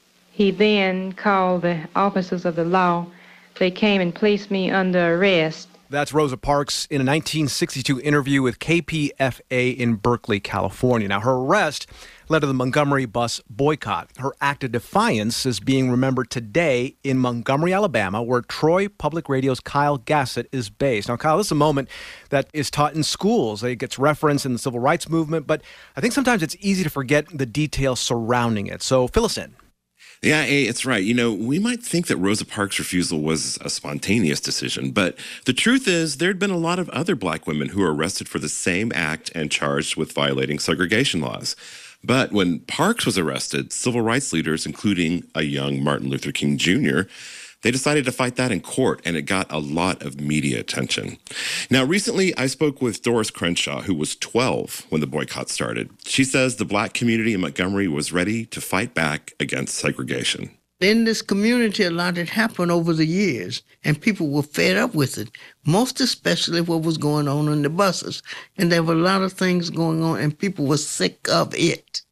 He then called the officers of the law. They came and placed me under arrest. That's Rosa Parks in a 1962 interview with KPFA in Berkeley, California. Now, her arrest led to the Montgomery bus boycott. Her act of defiance is being remembered today in Montgomery, Alabama, where Troy Public Radio's Kyle Gassett is based. Now, Kyle, this is a moment that is taught in schools. It gets referenced in the civil rights movement, but I think sometimes it's easy to forget the details surrounding it. So fill us in. Yeah, it's right. You know, we might think that Rosa Parks' refusal was a spontaneous decision, but the truth is there'd been a lot of other black women who were arrested for the same act and charged with violating segregation laws. But when Parks was arrested, civil rights leaders, including a young Martin Luther King Jr., they decided to fight that in court, and it got a lot of media attention. Now, recently, I spoke with Doris Crenshaw, who was 12 when the boycott started. She says the black community in Montgomery was ready to fight back against segregation. In this community, a lot had happened over the years, and people were fed up with it, most especially what was going on in the buses. And there were a lot of things going on, and people were sick of it.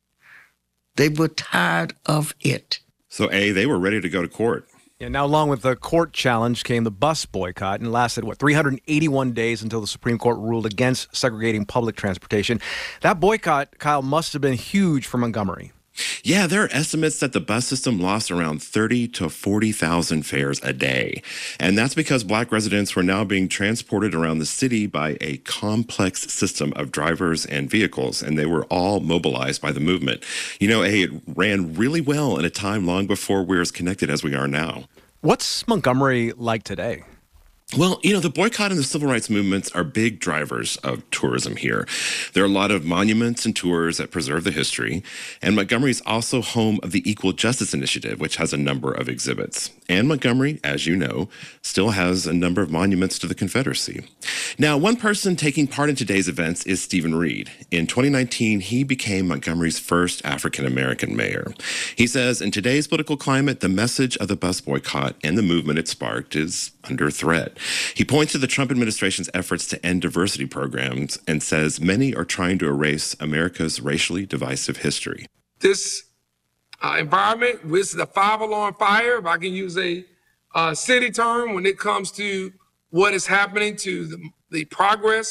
They were tired of it. So, they were ready to go to court. Yeah, now, along with the court challenge came the bus boycott, and it lasted, 381 days until the Supreme Court ruled against segregating public transportation. That boycott, Kyle, must have been huge for Montgomery. Yeah, there are estimates that the bus system lost around 30 to 40,000 fares a day. And that's because black residents were now being transported around the city by a complex system of drivers and vehicles, and they were all mobilized by the movement. You know, it ran really well in a time long before we're as connected as we are now. What's Montgomery like today? Well, you know, the boycott and the civil rights movements are big drivers of tourism here. There are a lot of monuments and tours that preserve the history. And Montgomery is also home of the Equal Justice Initiative, which has a number of exhibits. And Montgomery, as you know, still has a number of monuments to the Confederacy. Now, one person taking part in today's events is Stephen Reed. In 2019, he became Montgomery's first African-American mayor. He says, in today's political climate, the message of the bus boycott and the movement it sparked is under threat. He points to the Trump administration's efforts to end diversity programs and says many are trying to erase America's racially divisive history. This environment with the 5-alarm fire, if I can use a city term, when it comes to what is happening to the progress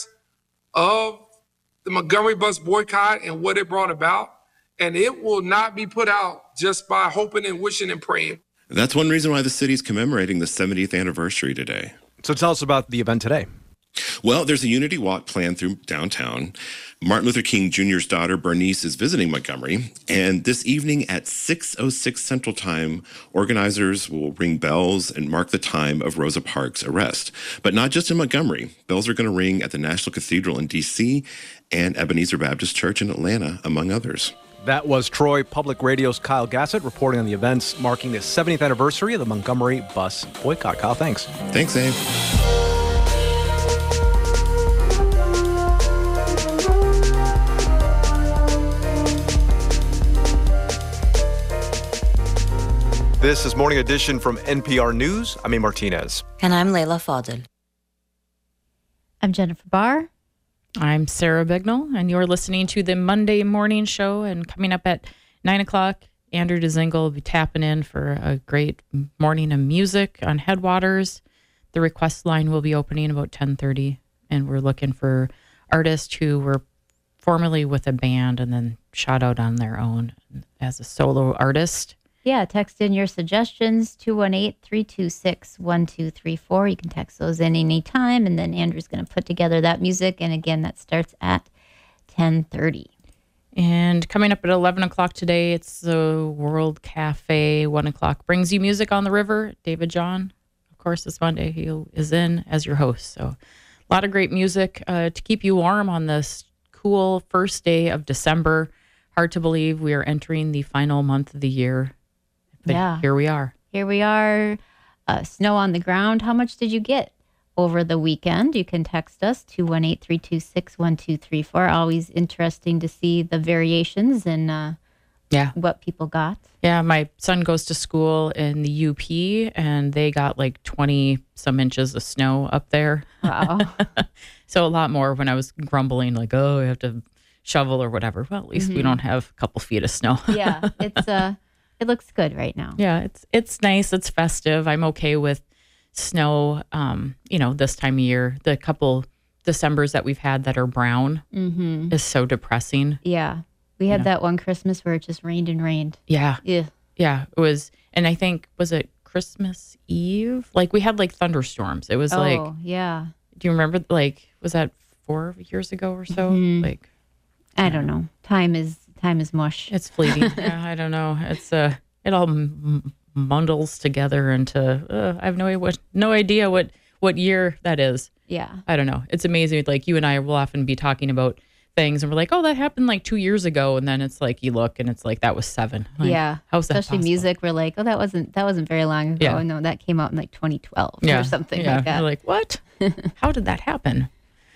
of the Montgomery bus boycott and what it brought about. And it will not be put out just by hoping and wishing and praying. That's one reason why the city is commemorating the 70th anniversary today. So tell us about the event today. Well, there's a unity walk planned through downtown. Martin Luther King Jr.'s daughter, Bernice, is visiting Montgomery. And this evening at 6:06 Central Time, organizers will ring bells and mark the time of Rosa Parks' arrest. But not just in Montgomery. Bells are going to ring at the National Cathedral in D.C. and Ebenezer Baptist Church in Atlanta, among others. That was Troy Public Radio's Kyle Gassett reporting on the events marking the 70th anniversary of the Montgomery bus boycott. Kyle, thanks. Thanks, Abe. This is Morning Edition from NPR News. I'm A. Martinez. And I'm Layla Fadel. I'm Jennifer Barr. I'm Sarah Bignell, and you're listening to the Monday Morning Show. And coming up at 9 o'clock, Andrew DeZingle will be tapping in for a great morning of music on Headwaters. The request line will be opening about 10:30 and we're looking for artists who were formerly with a band and then shot out on their own as a solo artist. Yeah, text in your suggestions, 218-326-1234. You can text those in any time, and then Andrew's going to put together that music. And again, that starts at 10:30. And coming up at 11 o'clock today, it's the World Cafe. 1 o'clock brings you music on the river. David John, of course, this Monday, he is in as your host. So a lot of great music to keep you warm on this cool first day of December. Hard to believe we are entering the final month of the year. But yeah. Here we are. Here we are. Snow on the ground. How much did you get over the weekend? You can text us, 218-326-1234. Always interesting to see the variations in what people got. Yeah, my son goes to school in the UP, and they got like 20-some inches of snow up there. Wow. So a lot more when I was grumbling, like, oh, I have to shovel or whatever. Well, at least we don't have a couple feet of snow. Yeah, it looks good right now. Yeah, it's nice. It's festive. I'm okay with snow, this time of year. The couple Decembers that we've had that are brown is so depressing. Yeah. We had that one Christmas where it just rained and rained. Yeah. Yeah. Yeah. It was, and I think, was it Christmas Eve? Like we had like thunderstorms. It was yeah. Do you remember, like, was that 4 years ago or so? Like, I don't know. Time is mush. It's fleeting. Yeah, I don't know. It's it all bundles together into I have no idea what year that is. Yeah. I don't know. It's amazing. Like you and I will often be talking about things and we're like, oh, that happened like 2 years ago, and then it's like you look and it's like that was 7. Like, yeah. How's that Especially possible? Music, we're like, oh, that wasn't very long ago. Yeah. No, that came out in like 2012 or something yeah. like that. We're like, what? How did that happen?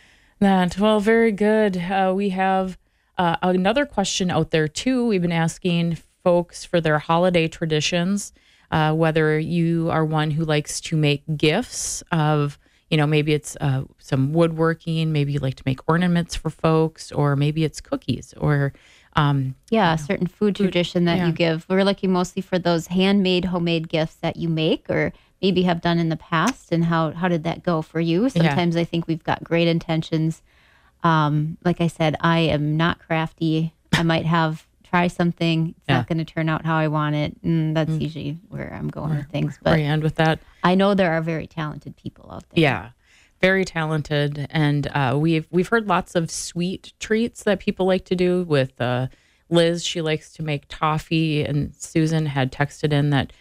Well, very good. We have another question out there too. We've been asking folks for their holiday traditions, whether you are one who likes to make gifts of, maybe it's some woodworking, maybe you like to make ornaments for folks, or maybe it's cookies or a certain food tradition that you give. We're looking mostly for those homemade gifts that you make or maybe have done in the past, and how did that go for you? Sometimes I think we've got great intentions. Like I said, I am not crafty. I might try something. It's not going to turn out how I want it. And that's usually where I'm going with things. But where you end with that. I know there are very talented people out there. Yeah, very talented. And we've heard lots of sweet treats that people like to do with Liz. She likes to make toffee, and Susan had texted in that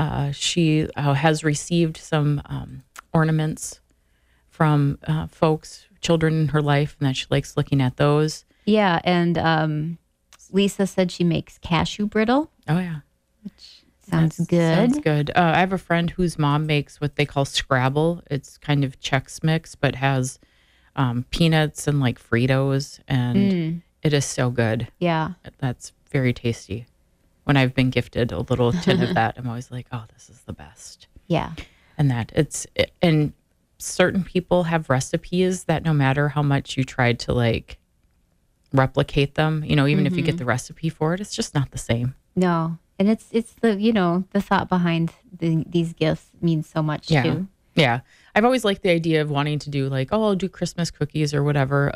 she has received some ornaments from children in her life, and that she likes looking at those. Yeah, and Lisa said she makes cashew brittle. Oh, yeah. Which sounds good. Sounds good. I have a friend whose mom makes what they call Scrabble. It's kind of Chex Mix, but has peanuts and like Fritos, and it is so good. Yeah. That's very tasty. When I've been gifted a little tin of that, I'm always like, oh, this is the best. Yeah. And and certain people have recipes that no matter how much you try to like replicate them, even if you get the recipe for it, it's just not the same. No. And it's the, the thought behind these gifts means so much too. Yeah. I've always liked the idea of wanting to do like, I'll do Christmas cookies or whatever.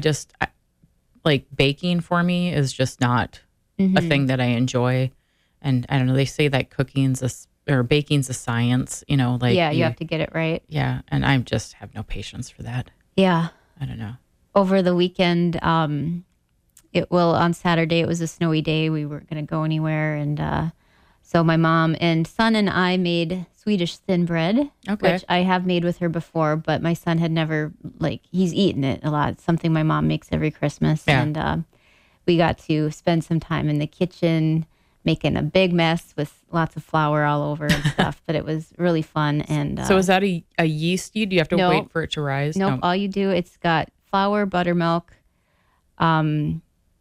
Like baking for me is just not a thing that I enjoy. And I don't know, they say that baking's a science, you have to get it right. Yeah. And I just have no patience for that. Yeah. I don't know. Over the weekend, on Saturday, it was a snowy day. We weren't going to go anywhere. And so my mom and son and I made Swedish thin bread, which I have made with her before, but my son had never, he's eaten it a lot. It's something my mom makes every Christmas. Yeah. And we got to spend some time in the kitchen making a big mess with lots of flour all over and stuff, but it was really fun. And so is that a yeast? Do you have to wait for it to rise? Nope. All you do, it's got flour, buttermilk, Crisco.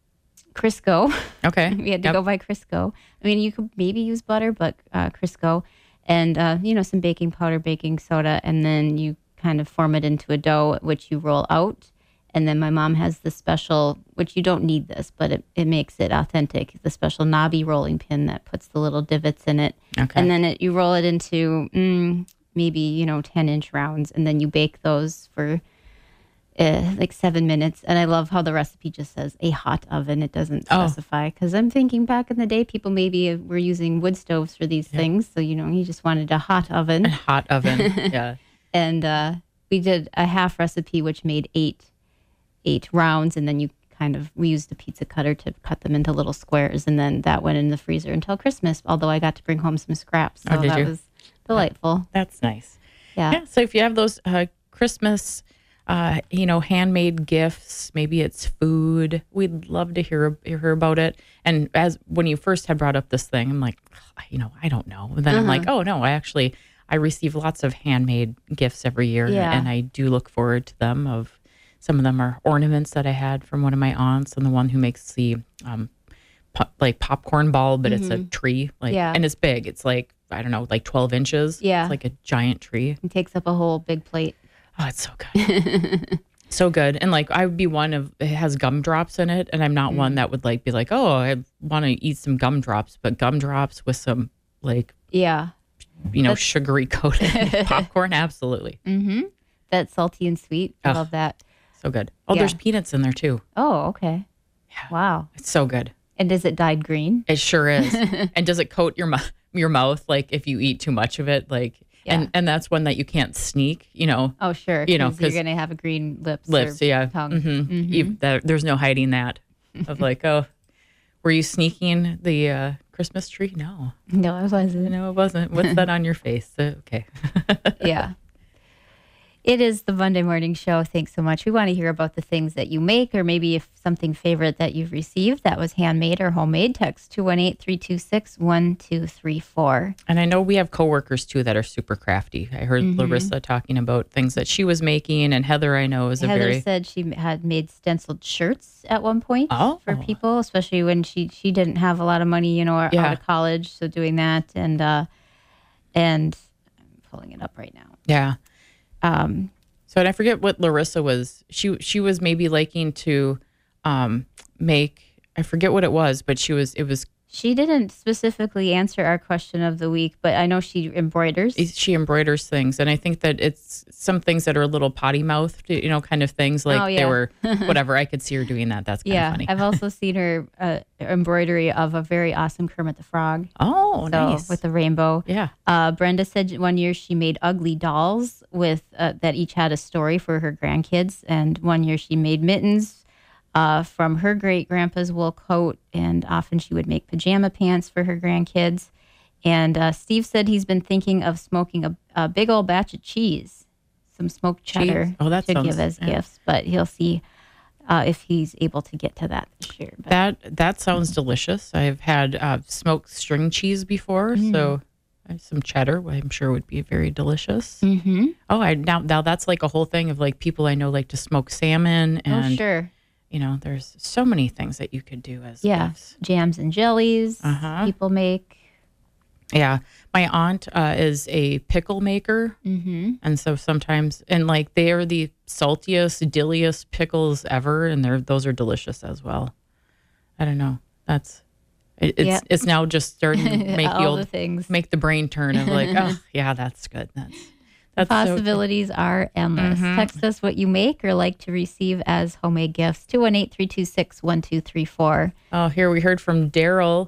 Okay. We had to go buy Crisco. I mean, you could maybe use butter, but Crisco, and some baking powder, baking soda, and then you kind of form it into a dough, which you roll out. And then my mom has the special, which you don't need this, but it makes it authentic, the special knobby rolling pin that puts the little divots in it. Okay. And then you roll it into maybe 10-inch rounds, and then you bake those for like 7 minutes. And I love how the recipe just says a hot oven. It doesn't specify, because I'm thinking back in the day, people maybe were using wood stoves for these things. So, you just wanted a hot oven. A hot oven, yeah. And we did a half recipe, which made eight rounds. And then we used the pizza cutter to cut them into little squares. And then that went in the freezer until Christmas, although I got to bring home some scraps. So that was delightful. That's nice. Yeah. So if you have those Christmas handmade gifts, maybe it's food, we'd love to hear about it. And when you first had brought up this thing, I'm like, I don't know. And then I'm like, oh no, I receive lots of handmade gifts every year, and I do look forward to them. Some of them are ornaments that I had from one of my aunts, and the one who makes the popcorn ball, but it's a tree, and it's big. It's like, I don't know, like 12 inches. Yeah. It's like a giant tree. It takes up a whole big plate. Oh, it's so good. So good. And I would be it has gumdrops in it. And I'm not one that would be like, oh, I want to eat some gumdrops, but gumdrops with some sugary coated popcorn. Absolutely. Mm-hmm. That's salty and sweet. I love that. So good. Oh, there's peanuts in there too. Oh, okay. Yeah. Wow. It's so good. And is it dyed green? It sure is. And does it coat your mouth if you eat too much of it? And that's one that you can't sneak, Oh, sure. Because you're going to have a green lips or tongue. Mm-hmm. There's no hiding that. Of were you sneaking the Christmas tree? No. No, I wasn't. No, it wasn't. What's that on your face? Okay. Yeah. It is the Monday Morning Show. Thanks so much. We want to hear about the things that you make, or maybe if something favorite that you've received that was handmade or homemade. Text 218-326-1234. And I know we have coworkers too that are super crafty. I heard Larissa talking about things that she was making, and Heather, I know, Heather said she had made stenciled shirts at one point for people, especially when she didn't have a lot of money, out of college. So doing that, and I'm pulling it up right now. Yeah. So and I forget what Larissa was. She was maybe liking to make. I forget what it was, but it was. She didn't specifically answer our question of the week, but I know she embroiders. She embroiders things, and I think that it's some things that are a little potty mouthed, kind of things they were whatever. I could see her doing that. That's kind of funny. I've also seen her embroidery of a very awesome Kermit the Frog. Oh, nice, with the rainbow. Yeah. Brenda said one year she made ugly dolls with that each had a story for her grandkids, and one year she made mittens from her great-grandpa's wool coat, and often she would make pajama pants for her grandkids. And Steve said he's been thinking of smoking a big old batch of cheese, some smoked cheddar to give as gifts, but he'll see if he's able to get to that this year. But that sounds delicious. I've had smoked string cheese before, so some cheddar I'm sure would be very delicious. Mm-hmm. Oh, now that's like a whole thing of people I know like to smoke salmon. And oh, sure. There's so many things that you could do as gifts. Jams and jellies people make. Yeah. My aunt is a pickle maker. Mm-hmm. And so sometimes, and they are the saltiest, dilliest pickles ever. And those are delicious as well. I don't know. It's now just starting to make make the brain turn of oh yeah, that's good. That's possibilities are endless. Text us what you make or like to receive as homemade gifts. 218-326-1234. Oh, here we heard from Daryl.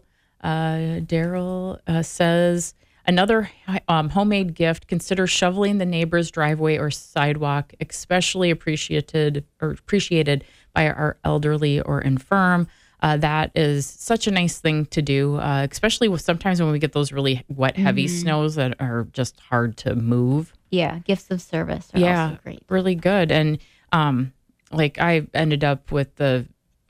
Daryl says, another homemade gift, consider shoveling the neighbor's driveway or sidewalk, especially appreciated by our elderly or infirm. That is such a nice thing to do, especially sometimes when we get those really wet, heavy snows that are just hard to move. Yeah, gifts of service are also great. Really good. And I ended up with the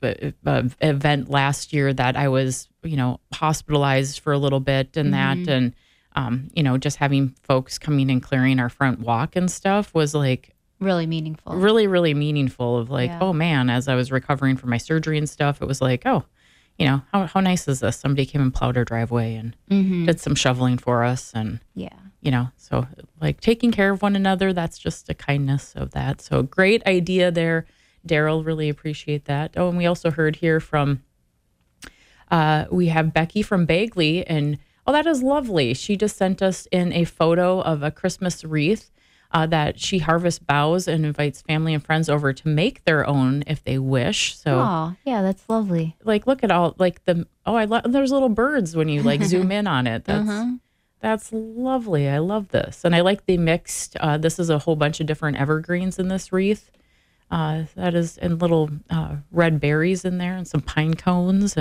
event last year that I was, hospitalized for a little bit and that, and just having folks coming and clearing our front walk and stuff was really meaningful. Really, really meaningful of oh man, as I was recovering from my surgery and stuff, it was how nice is this? Somebody came and plowed our driveway and did some shoveling for us. And, so taking care of one another, that's just a kindness of that. So great idea there, Daryl. Really appreciate that. Oh, and we also heard here from, we have Becky from Bagley, and that is lovely. She just sent us in a photo of a Christmas wreath that she harvests boughs and invites family and friends over to make their own if they wish. So, oh, yeah, that's lovely. Like, look at all like there's little birds when you like zoom in on it. That's lovely. I love this, and I like the mixed. This is a whole bunch of different evergreens in this wreath. That is, and little red berries in there, and some pine cones.